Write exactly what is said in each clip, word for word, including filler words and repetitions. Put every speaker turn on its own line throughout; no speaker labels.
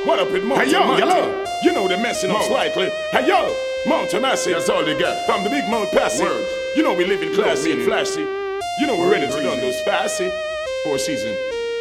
What up with Mountain
Hey yo,
Mountain?
yellow.
You know they're messing up
Mount.
slightly. Hey yo, Mountain Massive.
That's all they got.
From the big Mount Passy.
Words.
You know we live in classy and
meaning.
flashy. You know we're ready to run those fancy. Four season.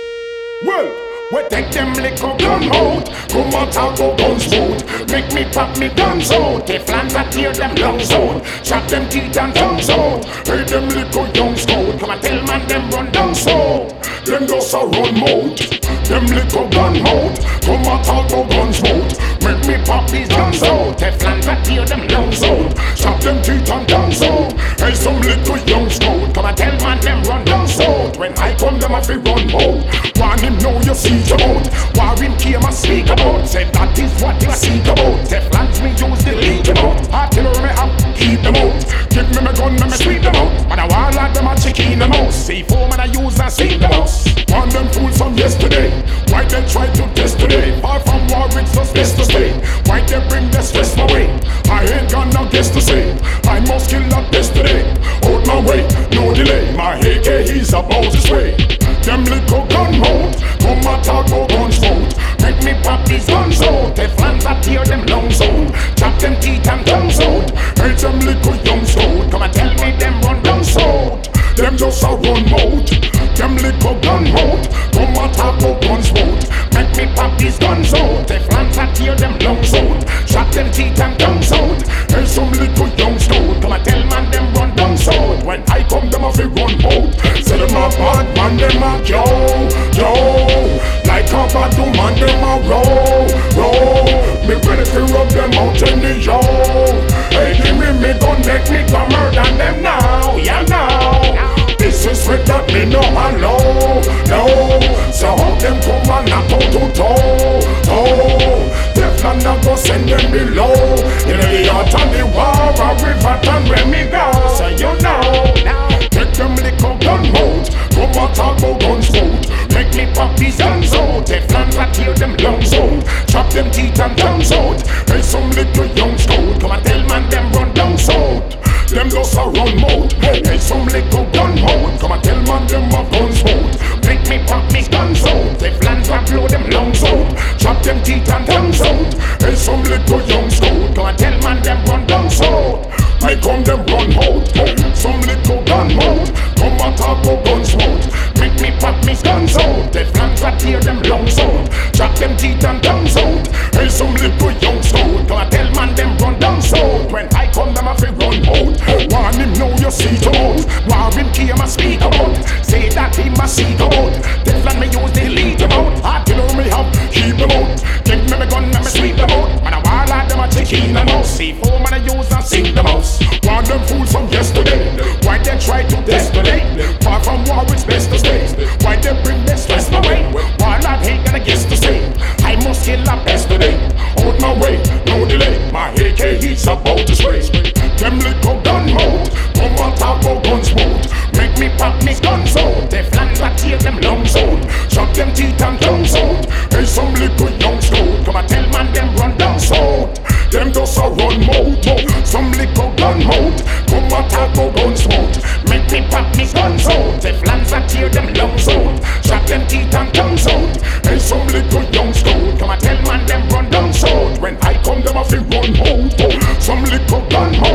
Well,
we take them little gun out. Come out and go guns out. Make me pop me guns out. Teflons that tear them lungs out. Chop them teeth and tongues out. Hey them little young scout. Come and tell man them run down so. Them just a run out. Them little gun out. Come out and go guns out. Make me pop these guns out. Teflons that tear them lungs out. Chop them teeth and tongues out. Hey some little young scout. Come and tell man them run down so. When I come them a fi run out. Want him know you see about. War him came and speak about. Say that is what you seek about. Teflons me use the lead about. Artillery me have keep them out. Give me my gun, me me sweep them out. But I want like them a chicken them out. See four man I use and see them out. Want them fools from yesterday. Why they try to test today? Far from war it's just best to stay. Why they bring the stress my way? I ain't got no guess to say. I must kill that yesterday. Out my way, no delay. My A K he's about his way. Them little gun out. Come and talk about guns out. Make me pop these guns out. Teflons that tear them lungs out. Chop them teeth and tongues out. Hey them little young scout. Come and tell me them run down out. Them just a run out. Them little gun out. Come and talk about guns out. Make me pop these guns out. Teflons that tear them lungs out. Chop them teeth and tongues out. Hey some little young scout. Come and tell man them run down out. When I come them a fi run out. Say them a bad man them a yo yo. Like a bad do man them a roll roll. Me ready to rub them out in the yo. Hey give me me gun make me go murder them now. Yeah now. This is with that me no allow. No. So how them come and knock out to toe toe. Teflon a go send them below. In the heart and the war a river and where me go. So you know. Take them little gun out. Come and talk about guns out. Make me pop these guns out. Teflons that tear them lungs out. Chop them teeth and tongues out. Hey some little young scout. Come and tell man them run down out. Them just a run out. Hey some little gun out. Come and tell man them a guns out. Make me pop me guns out. Teflons that blow them lungs out. Chop them teeth and tongues out. Hey some little young scout. Come and tell man them run down out. I come them run out. Some little gun out. Come and talk about guns out. Make me pop me guns out. Teflons that tear them lungs out. Chop them teeth and tongues out. Hey some little young scout. Come and tell man them run down out. When I come them a fi run out. Want him know you see about. Want him came and speak about. Say that he must seek about. Teflon me use the lead about. Artillery me have keep them out. Give me my gun and me sweep them out. Man I want like them a chicken and mouse. See four man I use and sing them out. Want them fools from yesterday. Why they try to test today? Far from war it's best to stay. Why they bring their stress my way? While I ain't gonna guess to say. I must kill that best today. Out my way, no delay. My A K he's about to spray. Them little gun out. Come on talk about guns out. Make me pop me guns out. Teflons that tear them lungs out. Chop them teeth and tongues out. Hey some little young scout. Come and tell man them run down out. Them just a run out. Some little gun out. Come and talk about guns out. Make me pop me guns out. Teflons that tear them lungs out. Chop them teeth and tongues out. Hey some little young scout. Come and tell man them run down out. When I come them a fi run out. Some little gun out.